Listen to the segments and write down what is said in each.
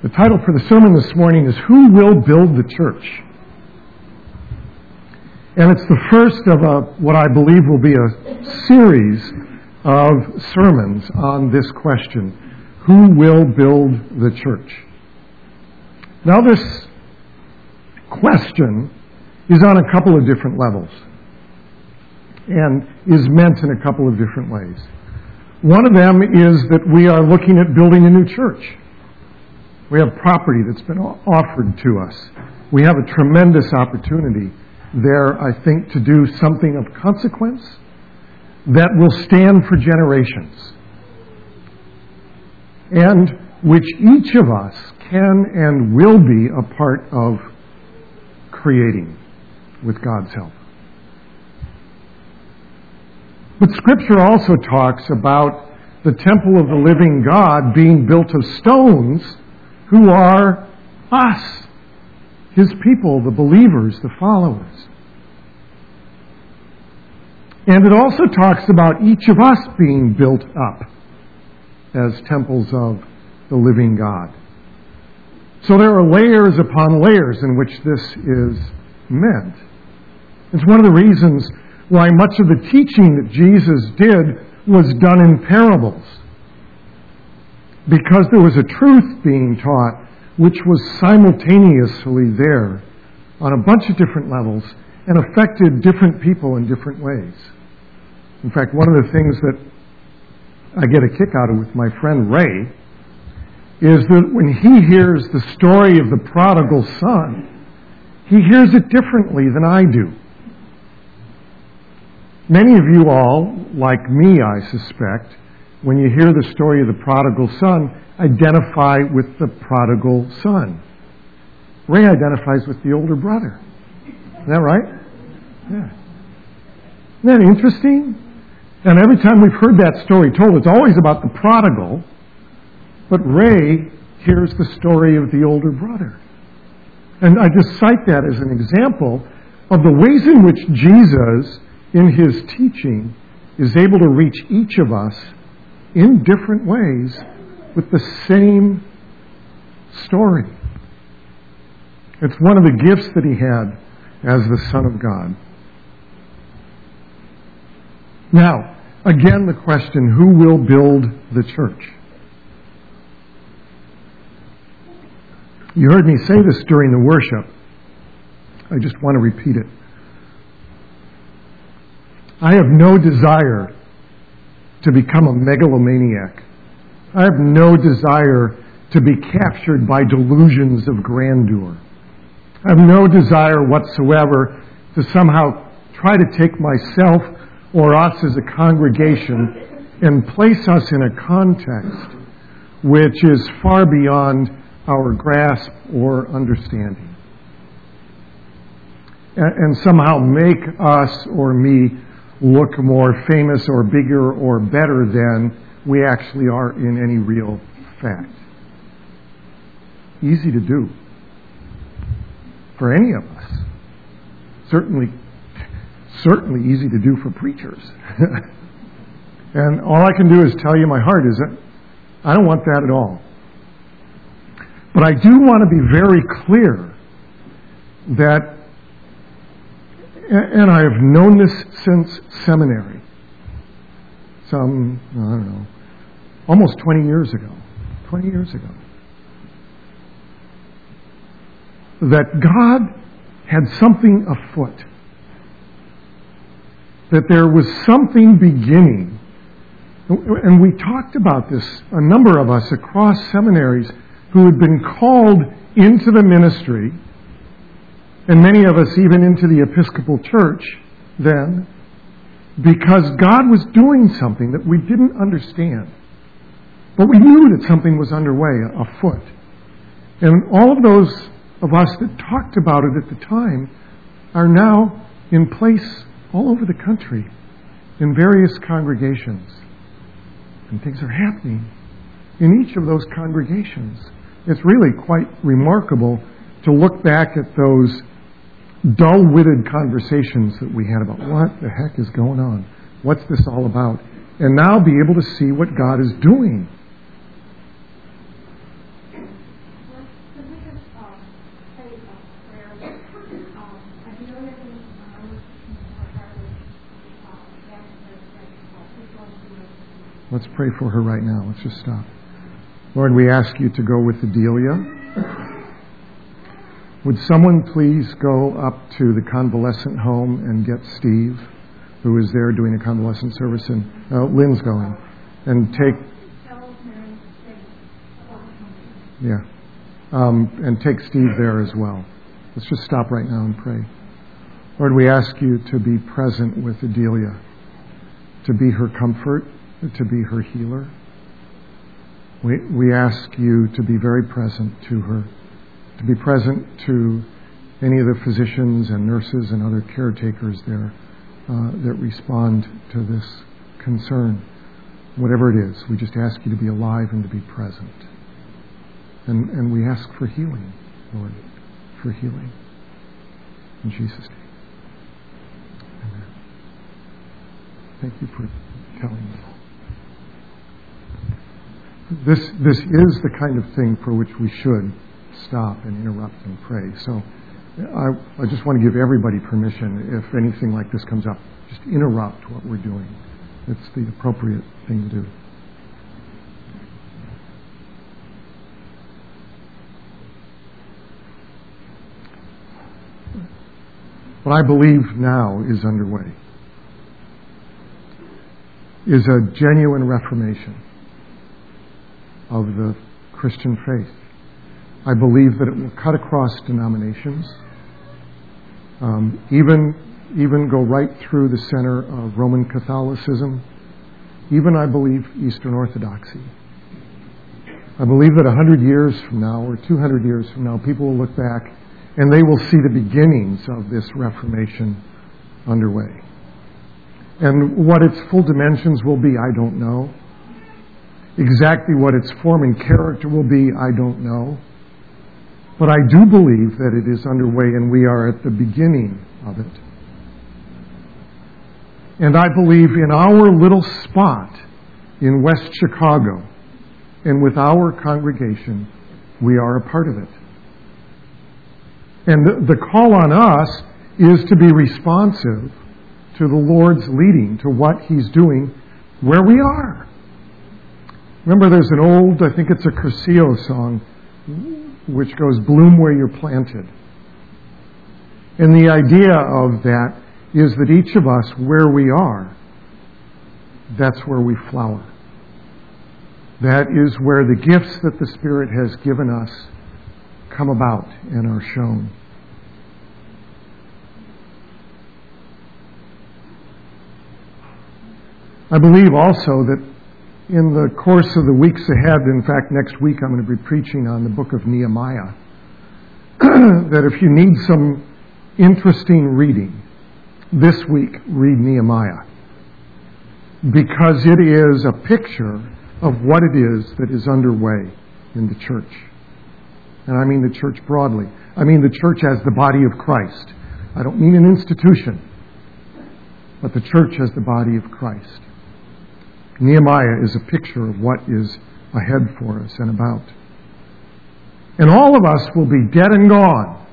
The title for the sermon this morning is Who Will Build the Church? And it's the first of what I believe will be a series of sermons on this question. Who will build the church? Now this question is on a couple of different levels and is meant in a couple of different ways. One of them is that we are looking at building a new church. We have property that's been offered to us. We have a tremendous opportunity there, I think, to do something of consequence that will stand for generations, and which each of us can and will be a part of creating with God's help. But Scripture also talks about the temple of the living God being built of stones who are us, His people, the believers, the followers. And it also talks about each of us being built up as temples of the living God. So there are layers upon layers in which this is meant. It's one of the reasons why much of the teaching that Jesus did was done in parables. Because there was a truth being taught which was simultaneously there on a bunch of different levels and affected different people in different ways. In fact, one of the things that I get a kick out of with my friend Ray is that when he hears the story of the prodigal son, he hears it differently than I do. Many of you all, like me, I suspect, when you hear the story of the prodigal son, identify with the prodigal son. Ray identifies with the older brother. Is that right? Yeah. Isn't that interesting? And every time we've heard that story told, it's always about the prodigal, but Ray hears the story of the older brother. And I just cite that as an example of the ways in which Jesus, in His teaching, is able to reach each of us in different ways with the same story. It's one of the gifts that He had as the Son of God. Now, again the question, who will build the church? You heard me say this during the worship. I just want to repeat it. I have no desire to become a megalomaniac. I have no desire to be captured by delusions of grandeur. I have no desire whatsoever to somehow try to take myself or us as a congregation and place us in a context which is far beyond our grasp or understanding. And somehow make us or me look more famous or bigger or better than we actually are in any real fact. Easy to do for any of us. Certainly easy to do for preachers. And all I can do is tell you my heart is that I don't want that at all. But I do want to be very clear that, and I have known this since seminary, almost 20 years ago, that God had something afoot, that there was something beginning. And we talked about this, a number of us across seminaries who had been called into the ministry, and many of us even into the Episcopal Church then, because God was doing something that we didn't understand. But we knew that something was underway, afoot. And all of those of us that talked about it at the time are now in place all over the country in various congregations. And things are happening in each of those congregations. It's really quite remarkable to look back at those dull-witted conversations that we had about what the heck is going on? What's this all about? And now be able to see what God is doing. Let's pray for her right now. Let's just stop. Lord, we ask you to go with Adelia. Would someone please go up to the convalescent home and get Steve, who is there doing a convalescent service, and Lynn's going, and take Steve there as well. Let's just stop right now and pray. Lord, we ask you to be present with Adelia, to be her comfort, to be her healer. We ask you to be very present to her, to be present to any of the physicians and nurses and other caretakers there that respond to this concern. Whatever it is, we just ask you to be alive and to be present. And we ask for healing, Lord, for healing. In Jesus' name. Amen. Thank you for telling me. This is the kind of thing for which we should stop and interrupt and pray. So I just want to give everybody permission, if anything like this comes up, just interrupt what we're doing. It's the appropriate thing to do. What I believe now is underway is a genuine reformation of the Christian faith. I believe that it will cut across denominations, even go right through the center of Roman Catholicism, even, I believe, Eastern Orthodoxy. I believe that 100 years from now, or 200 years from now, people will look back and they will see the beginnings of this Reformation underway. And what its full dimensions will be, I don't know. Exactly what its form and character will be, I don't know. But I do believe that it is underway and we are at the beginning of it. And I believe in our little spot in West Chicago and with our congregation, we are a part of it. And the call on us is to be responsive to the Lord's leading, to what He's doing where we are. Remember, there's an old, I think it's a Curcio song, which goes, "Bloom where you're planted." And the idea of that is that each of us, where we are, that's where we flower. That is where the gifts that the Spirit has given us come about and are shown. I believe also that in the course of the weeks ahead, in fact, next week I'm going to be preaching on the book of Nehemiah, that if you need some interesting reading, this week read Nehemiah, because it is a picture of what it is that is underway in the church. And I mean the church broadly. I mean the church as the body of Christ. I don't mean an institution, but the church as the body of Christ. Nehemiah is a picture of what is ahead for us and about. And all of us will be dead and gone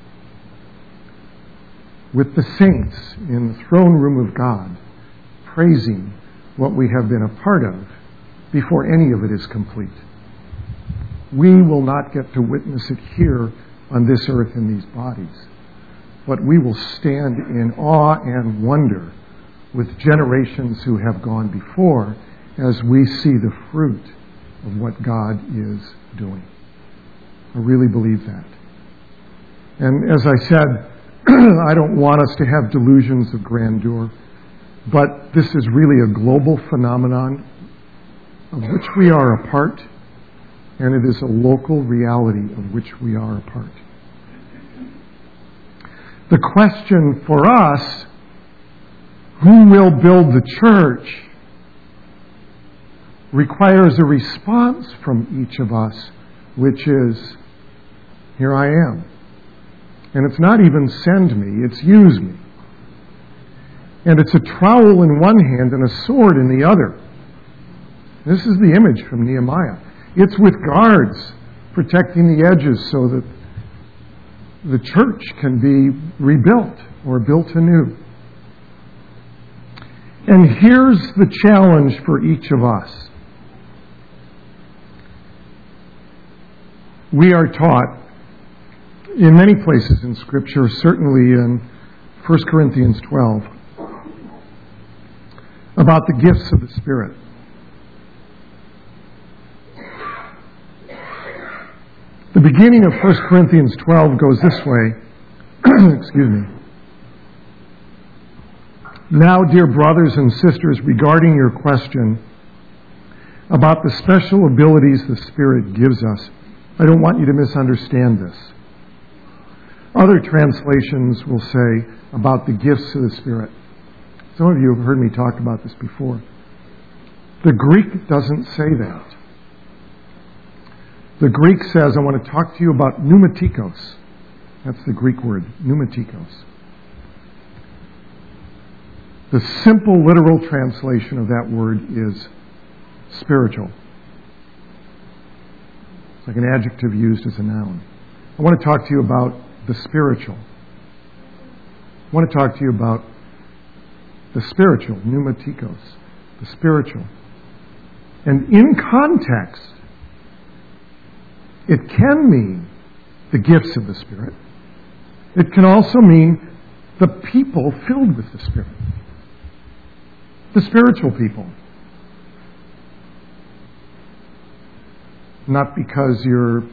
with the saints in the throne room of God, praising what we have been a part of before any of it is complete. We will not get to witness it here on this earth in these bodies, but we will stand in awe and wonder with generations who have gone before as we see the fruit of what God is doing. I really believe that. And as I said, I don't want us to have delusions of grandeur, but this is really a global phenomenon of which we are a part, and it is a local reality of which we are a part. The question for us, who will build the church, requires a response from each of us, which is, here I am. And it's not even send me, it's use me. And it's a trowel in one hand and a sword in the other. This is the image from Nehemiah. It's with guards protecting the edges so that the church can be rebuilt or built anew. And here's the challenge for each of us. We are taught in many places in Scripture, certainly in 1 Corinthians 12, about the gifts of the Spirit. The beginning of 1 Corinthians 12 goes this way. Excuse me. Now, dear brothers and sisters, regarding your question about the special abilities the Spirit gives us, I don't want you to misunderstand this. Other translations will say about the gifts of the Spirit. Some of you have heard me talk about this before. The Greek doesn't say that. The Greek says, I want to talk to you about pneumatikos. That's the Greek word, pneumatikos. The simple literal translation of that word is spiritual. It's like an adjective used as a noun. I want to talk to you about the spiritual. I want to talk to you about the spiritual, pneumatikos, the spiritual. And in context, it can mean the gifts of the Spirit. It can also mean the people filled with the Spirit. The spiritual people. Not because you're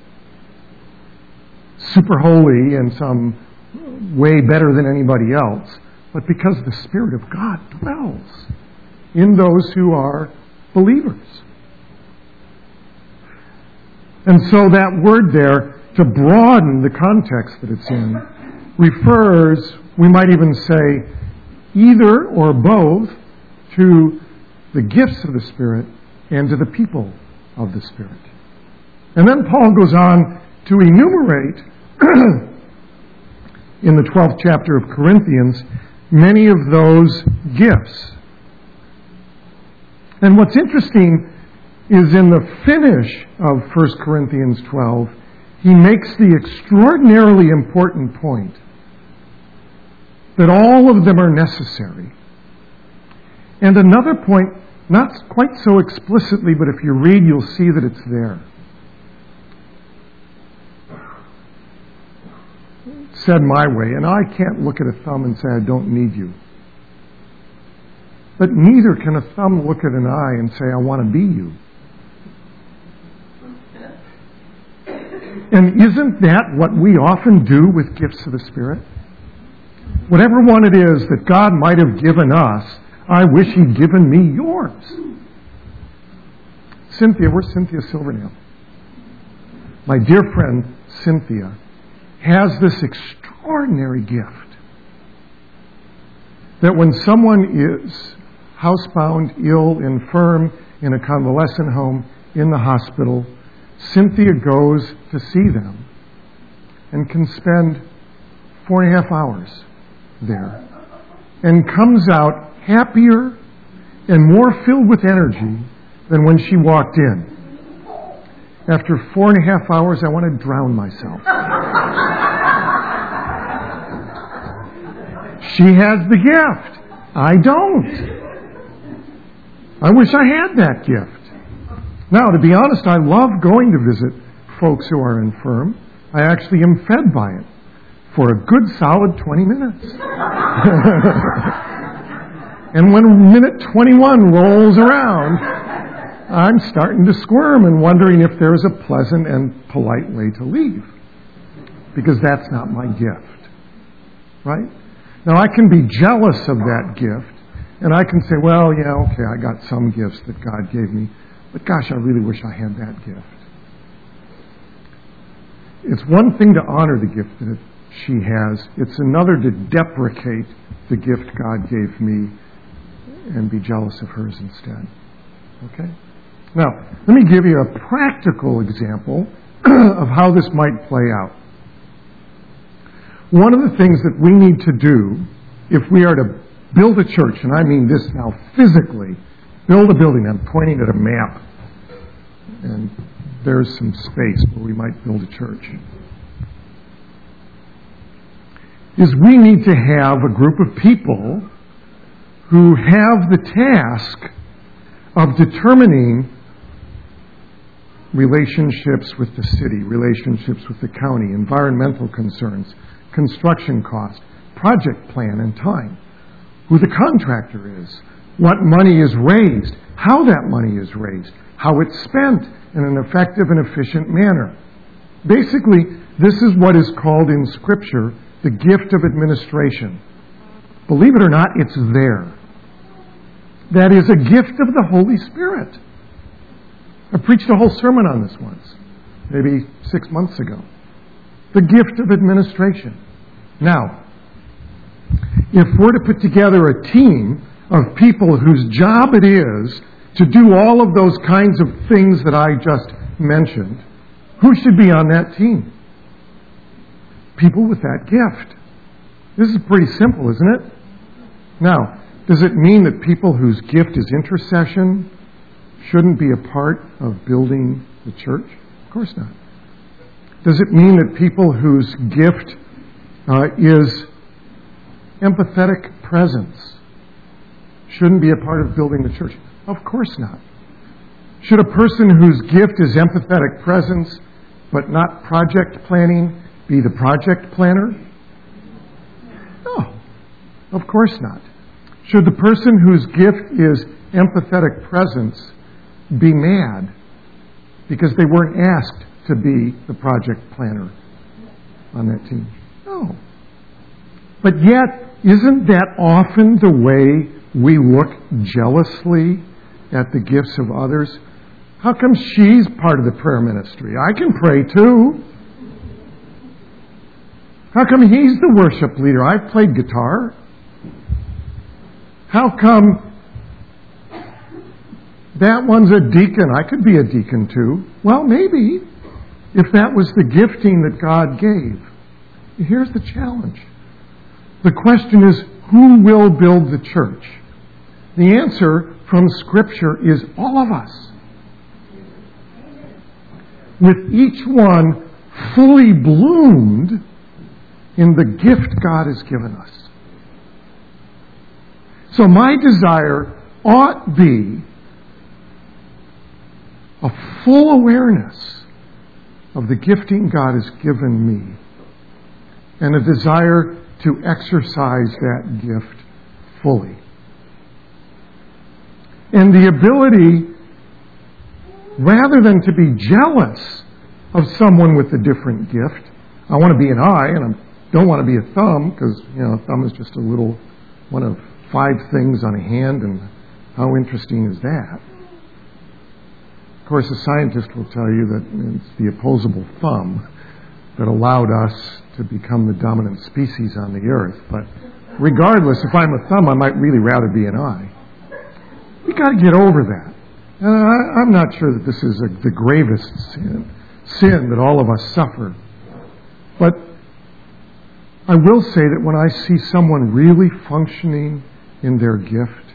super holy in some way better than anybody else, but because the Spirit of God dwells in those who are believers. And so that word there, to broaden the context that it's in, refers, we might even say, either or both to the gifts of the Spirit and to the people of the Spirit. And then Paul goes on to enumerate, in the 12th chapter of Corinthians, many of those gifts. And what's interesting is in the finish of 1 Corinthians 12, he makes the extraordinarily important point that all of them are necessary. And another point, not quite so explicitly, but if you read, you'll see that it's there. Said my way, and I can't look at a thumb and say, I don't need you. But neither can a thumb look at an eye and say, I want to be you. And isn't that what we often do with gifts of the Spirit? Whatever one it is that God might have given us, I wish He'd given me yours. Cynthia, where's Cynthia Silvernail? My dear friend Cynthia has this extraordinary gift that when someone is housebound, ill, infirm, in a convalescent home, in the hospital, Cynthia goes to see them and can spend 4.5 hours there and comes out happier and more filled with energy than when she walked in. After 4.5 hours, I want to drown myself. She has the gift. I don't. I wish I had that gift. Now, to be honest, I love going to visit folks who are infirm. I actually am fed by it for a good solid 20 minutes. And when minute 21 rolls around, I'm starting to squirm and wondering if there's a pleasant and polite way to leave. Because that's not my gift. Right? Now, I can be jealous of that gift, and I can say, well, yeah, okay, I got some gifts that God gave me, but gosh, I really wish I had that gift. It's one thing to honor the gift that she has. It's another to deprecate the gift God gave me and be jealous of hers instead. Okay? Now, let me give you a practical example of how this might play out. One of the things that we need to do if we are to build a church, and I mean this now physically, build a building. I'm pointing at a map, and there's some space where we might build a church. Is we need to have a group of people who have the task of determining relationships with the city, relationships with the county, environmental concerns, construction cost, project plan and time, who the contractor is, what money is raised, how that money is raised, how it's spent in an effective and efficient manner. Basically, this is what is called in Scripture the gift of administration. Believe it or not, it's there. That is a gift of the Holy Spirit. I preached a whole sermon on this once, maybe 6 months ago. The gift of administration. Now, if we're to put together a team of people whose job it is to do all of those kinds of things that I just mentioned, who should be on that team? People with that gift. This is pretty simple, isn't it? Now, does it mean that people whose gift is intercession shouldn't be a part of building the church? Of course not. Does it mean that people whose gift is empathetic presence shouldn't be a part of building the church? Of course not. Should a person whose gift is empathetic presence but not project planning be the project planner? No, of course not. Should the person whose gift is empathetic presence be mad because they weren't asked to be the project planner on that team? No. But yet, isn't that often the way we look jealously at the gifts of others? How come she's part of the prayer ministry? I can pray too. How come he's the worship leader? I've played guitar. How come that one's a deacon? I could be a deacon too. Well, maybe, if that was the gifting that God gave. Here's the challenge. The question is, who will build the church? The answer from Scripture is all of us. With each one fully bloomed in the gift God has given us. So my desire ought be a full awareness of the gifting God has given me and a desire to exercise that gift fully. And the ability, rather than to be jealous of someone with a different gift, I want to be an eye and I don't want to be a thumb, because a thumb is just a little one of 5 things on a hand, and how interesting is that? Of course, a scientist will tell you that it's the opposable thumb that allowed us to become the dominant species on the earth. But regardless, if I'm a thumb, I might really rather be an eye. We've got to get over that. I'm not sure that this is the gravest sin that all of us suffer. But I will say that when I see someone really functioning in their gift,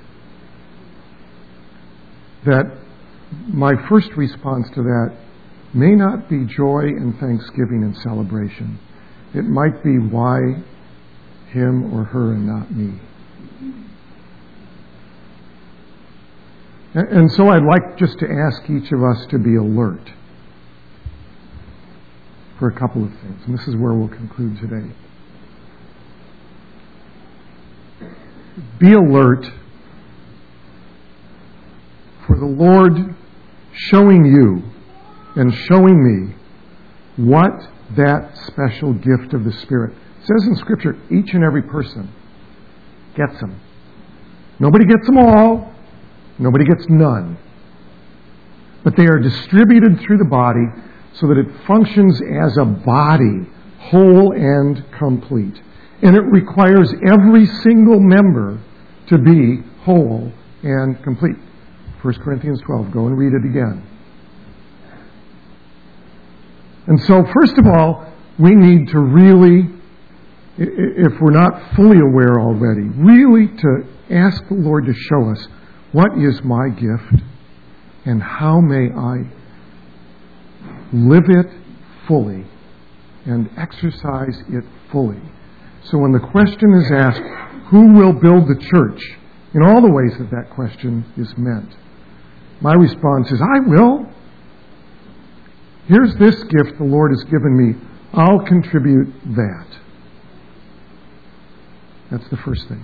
that my first response to that may not be joy and thanksgiving and celebration. It might be, why him or her and not me? And so I'd like just to ask each of us to be alert for a couple of things. And this is where we'll conclude today. Be alert for the Lord showing you and showing me what that special gift of the Spirit. It says in Scripture, each and every person gets them. Nobody gets them all. Nobody gets none. But they are distributed through the body so that it functions as a body, whole and complete. And it requires every single member to be whole and complete. 1 Corinthians 12, go and read it again. And so, first of all, we need to really, if we're not fully aware already, really to ask the Lord to show us, what is my gift and how may I live it fully and exercise it fully? So when the question is asked, who will build the church? in all the ways that that question is meant? My response is, I will. Here's this gift the Lord has given me. I'll contribute that. That's the first thing.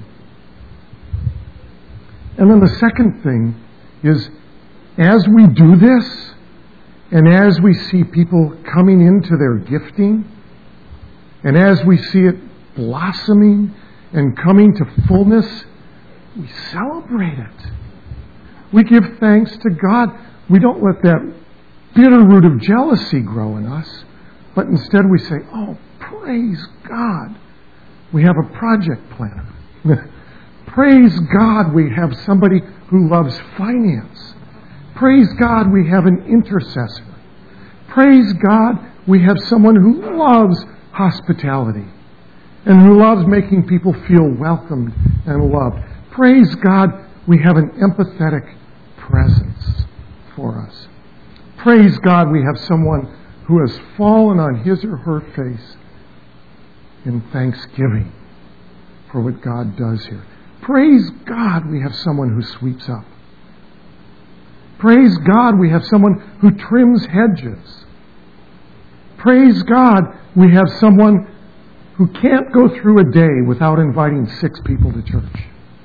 And then the second thing is, as we do this, and as we see people coming into their gifting, and as we see it blossoming and coming to fullness, we celebrate it. We give thanks to God. We don't let that bitter root of jealousy grow in us, but instead we say, oh, praise God, we have a project planner. Praise God, we have somebody who loves finance. Praise God, we have an intercessor. Praise God, we have someone who loves hospitality and who loves making people feel welcomed and loved. Praise God, we have an empathetic presence for us. Praise God, we have someone who has fallen on his or her face in thanksgiving for what God does here. Praise God, we have someone who sweeps up. Praise God, we have someone who trims hedges. Praise God, we have someone who can't go through a day without inviting 6 people to church.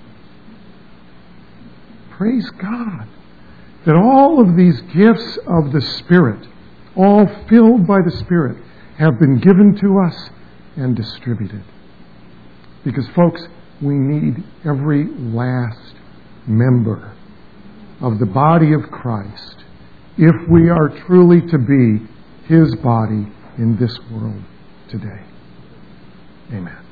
Praise God that all of these gifts of the Spirit, all filled by the Spirit, have been given to us and distributed. Because, folks, we need every last member of the body of Christ if we are truly to be His body in this world today. Amen.